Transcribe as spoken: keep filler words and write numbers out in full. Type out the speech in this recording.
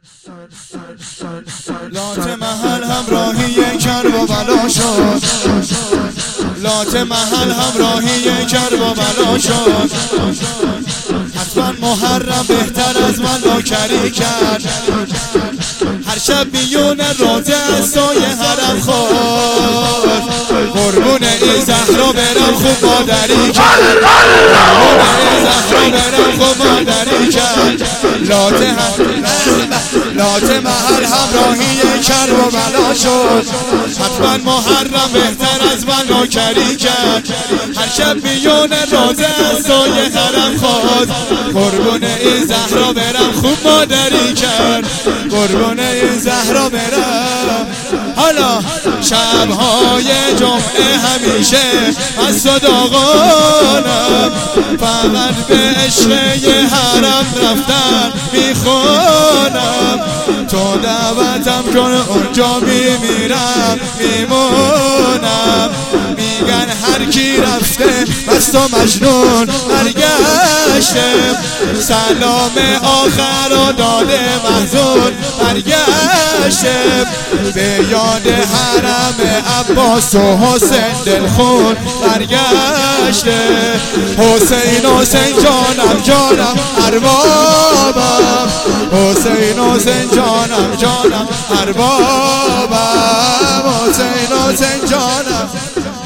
لات محل همراهی کرب و بلا شد، لات محل همراهی کرب و بلا شد. حتما محرم بهتر از من نوکری کرد، هر شب میون روزه از سایه حرم خورد. قربون این زهرا برم خوب مادری کرد، قربون این زهرا برم خوب مادری کرد. لات لات محل همراهی کرب و بلا شد، حتما محرم بهتر از من نوکری کرد. هر شب میون روزه از سایه حرم خورد. قربون این زهرا برم خوب مادری کرد، قربون این زهرا برم. حالا شبهای جمعه همیشه از صداقانم، فقط به عشق یه حرم رفتن میخونم. تو دعوتم کن اونجا میمیرم میمونم. میگن هر کی رفته بس تو مجنون برگشته، سلام آخر و داده محزون برگشته. به یاد حرم عباس و حسین دلخون برگشته. حسین حسین جانم جانم اربابم، حسین حسین جانم جانم اربابم، حسین حسین جانم